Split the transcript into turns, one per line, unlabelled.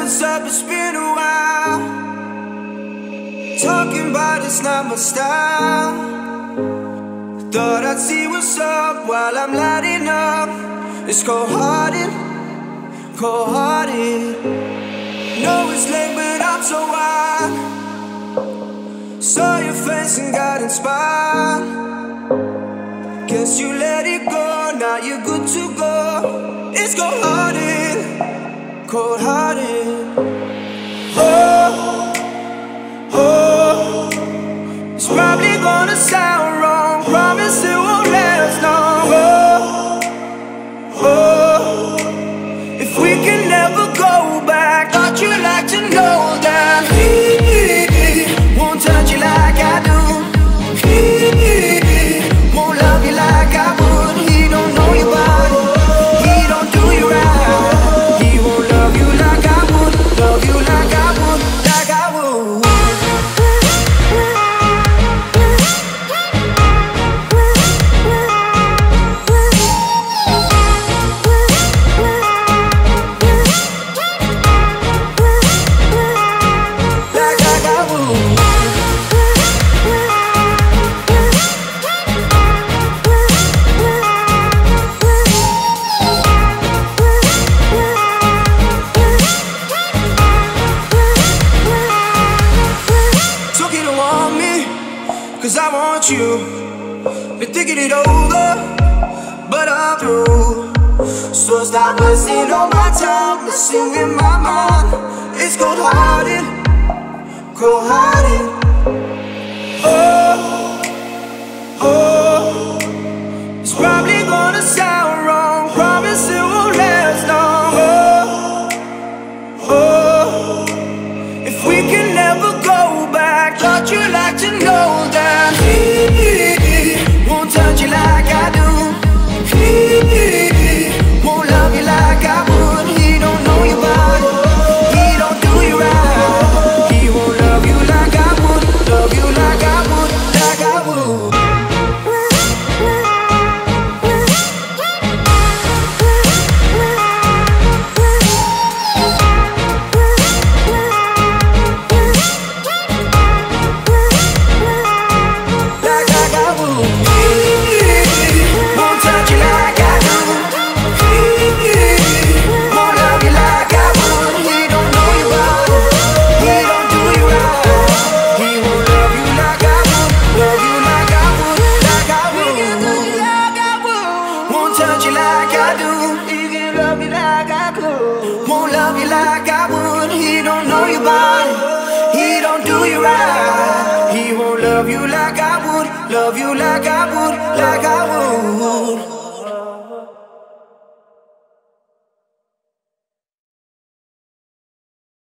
what's up, it's been a while. Talking about it's not my style. Thought I'd see what's up while I'm lighting up. It's cold-hearted, cold-hearted. Know it's late but I'm so wild. Saw your face and got inspired. Guess you let it go, now you're good to go. It's cold-hearted, cold-hearted. Oh, oh, it's probably gonna sound wrong. Promise it won't last long. Oh, oh, if we can never go back, thought you'd like to know that he won't touch you like I do. He won't love you like I would. He don't know your body. He don't do you right. He won't love you like I would. Love you like I would, like I would. Cause I want you. Been thinking it over, but I'm through. So stop wasting all my time, messing with my mind. It's cold-hearted, cold-hearted. Oh, oh, it's probably gonna sound wrong. Promise it won't last long. Oh, oh, if we can never go back, thought you'd like to know that he won't touch you like I do. He won't love you like I would. He don't know your body. He don't do you right. He won't love you like I would. Love you like I would, like I would. Won't love you like I would. He don't know your body. He don't do you right. He won't love you like I would. Love you like I would, like I would.